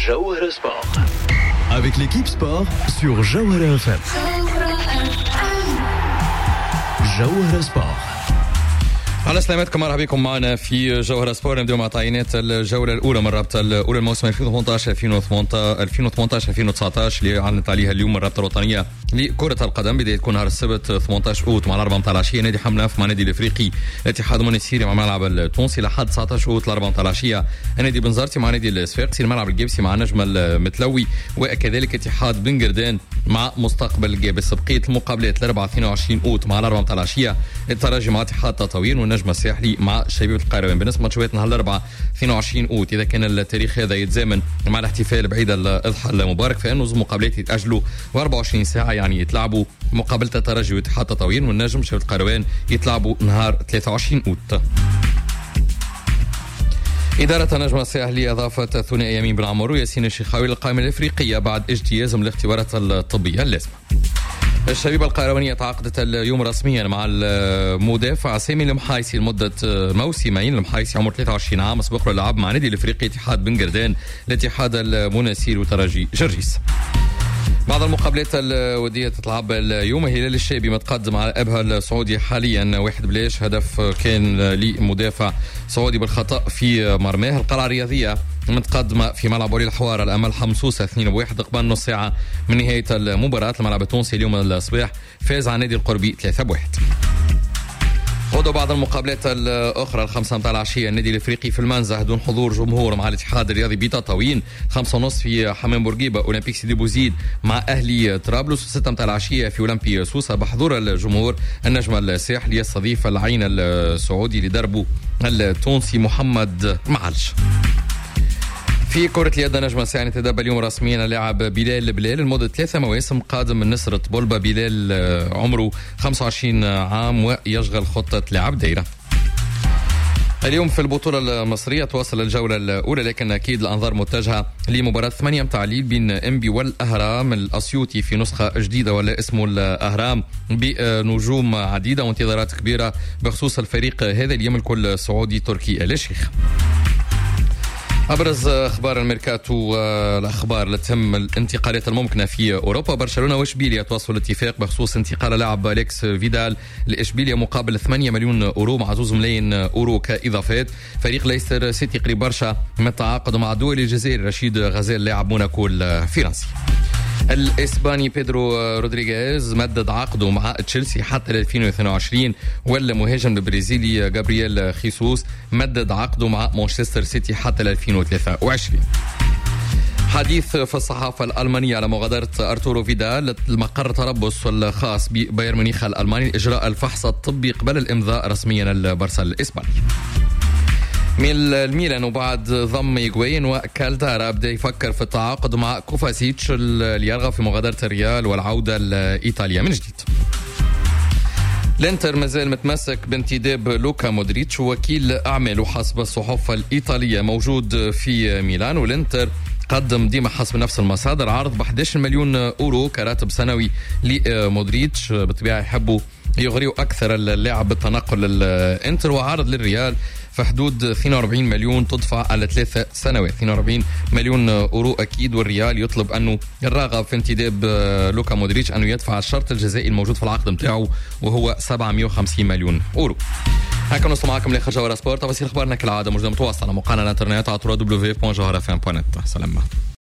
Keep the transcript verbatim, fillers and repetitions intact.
Jawhara Sport. Avec l'équipe sport sur Jawhara F M. Jawhara Sport. على سلامتكم، مرحبا بكم معنا في جوهرة سبور. نبدأ مع تعيينات الجولة الأولى من رابطة الأولى الموسم ألفين وثمانية عشر ألفين وثمانية عشر اللي أعلنت عليها اليوم من الرابطة الوطنية لكرة القدم. بداية تكون نهار السبت ثمانية عشر أوت مع الأربعة متاع العشية نادي حمناف مع نادي الإفريقي الاتحاد المنستيري مع ملعب التونسي، لحد تسعة عشر أوت الأربعة متاع العشية نادي بنزرتي مع نادي الصفاقسي الملعب الجبسي مع نجم المتلوي، وكذلك اتحاد بن قردان مع مستقبل الجابس. بقية المقابلات الأربعة اثنين وعشرين أوت مع الأربعة متاع العشية الترجي مع اتحاد تطاوين والنجم الساحلي مع شبيبة القيروان. بالنسبة لماتشات نهار الأربعة اثنين وعشرين أوت إذا كان التاريخ هذا يتزامن مع الاحتفال بعيد الأضحى المبارك، فإنه المقابلات يتأجلوا وأربعة وعشرين ساعة، يعني يتلعبوا مقابلة الترجي واتحاد تطاوين والنجم شبيبة القيروان يتلعبوا نهار ثلاثة وعشرين أوت. إدارة النجم الساحلي أضافت ثنائي يمين بن عمرو وياسين الشيخاوي للقائمة الإفريقية بعد اجتيازهم الاختبارات الطبية اللازمة. الشبيبة القيروانية تعاقدت اليوم رسميا مع المدافع سامي المحايسي لمدة موسمين. المحايسي عمره ثلاثة وعشرين عام، سبق له لعب مع نادي الإفريقي اتحاد بن قردان الاتحاد المناسير وترجي جرجيس. بعض المقابلات الودية تتلعب اليوم. هلال الشابي متقدم على أبها السعودي حاليا واحد بلاش، هدف كان لمدافع سعودي بالخطأ في مرماه. القلعة الرياضية متقدمة في ملعب ولي الحوار الأمل حمصوصة اثنين بواحد قبل نص ساعة من نهاية المباراة. الملعب التونسي اليوم الصباح فاز على نادي القربي ثلاثة بواحد. خذوا بعض المقابلات الأخرى. الخمسة متاع العشية النادي الإفريقي في المنزه دون حضور جمهور مع الاتحاد الرياضي بتطاوين. خمسة ونص في حمام بورقيبة أولمبيك سيدي بوزيد مع أهلي طرابلس. ستة متاع العشية في أولمبي سوسة بحضور الجمهور. النجم الساحلي يستضيف العين السعودي لدربه التونسي محمد معلش. في كرة اليد نجم الساحلي يتدرب اليوم رسميا اللاعب بلال بلال لمدة ثلاثة مواسم، قادم من نصرة بولبا. بلال عمره خمسة وعشرين عام ويشغل خطة لاعب دايرة. اليوم في البطولة المصرية تواصل الجولة الأولى، لكن أكيد الأنظار متجهة لمباراة ثمانية متاع الليل بين إنبي والأهرام الأسيوطي في نسخة جديدة ولا اسمه الأهرام بنجوم عديدة وانتظارات كبيرة بخصوص الفريق هذا اللي يملك السعودي تركي آل الشيخ. أبرز أخبار الميركاتو والأخبار اللي تهم الانتقالات الممكنة في أوروبا. برشلونة وإشبيليا تواصلوا الاتفاق بخصوص انتقال لاعب أليكس فيدال لإشبيليا مقابل ثمانية مليون أورو مع زوز ملايين أورو كإضافات. فريق ليستر سيتي قريب برشا من التعاقد مع دول الجزائر رشيد غزال لاعب موناكو الفرنسي. الإسباني بيدرو رودريغيز مدد عقده مع تشيلسي حتى ألفين واثنين وعشرين، والمهاجم البرازيلي جابرييل خيسوس مدد عقده مع مانشستر سيتي حتى ألفين وثلاثة وعشرين. حديث في الصحافة الألمانية على مغادرة أرتورو فيدال المقر تربص الخاص ببايرن ميونخ الألماني لإجراء الفحص الطبي قبل الإمضاء رسميا البرسا الإسباني. من الميلان وبعد ضم إيغوين وكالدارا بدا يفكر في التعاقد مع كوفاسيتش اللي يرغب في مغادرة الريال والعودة لإيطاليا من جديد. الانتر مازال متمسك بانتداب لوكا مودريتش وكيل أعماله حسب الصحف الإيطالية موجود في ميلان، والانتر قدم ديما حسب نفس المصادر عرض ب أحد عشر مليون أورو كراتب سنوي لمودريتش. بالطبيعة يحبوا يغريوا أكثر اللاعب بالتنقل للانتر، وعرض للريال في حدود اثنين وأربعين مليون تدفع على ثلاثة سنوات، اثنين وأربعين مليون أورو أكيد. والريال يطلب أنه الراغب في انتداب لوكا مودريتش أنه يدفع الشرط الجزائي الموجود في العقد متاعه وهو سبعمائة وخمسين مليون أورو. هكا نوصل معكم لاخر جوهرة سبورت. تفاصيل اخبارنا كالعاده موجوده متواصله على موقعنا الانترنت على دبليو دبليو دبليو دوت جوهرة اف ام دوت نت. سلام.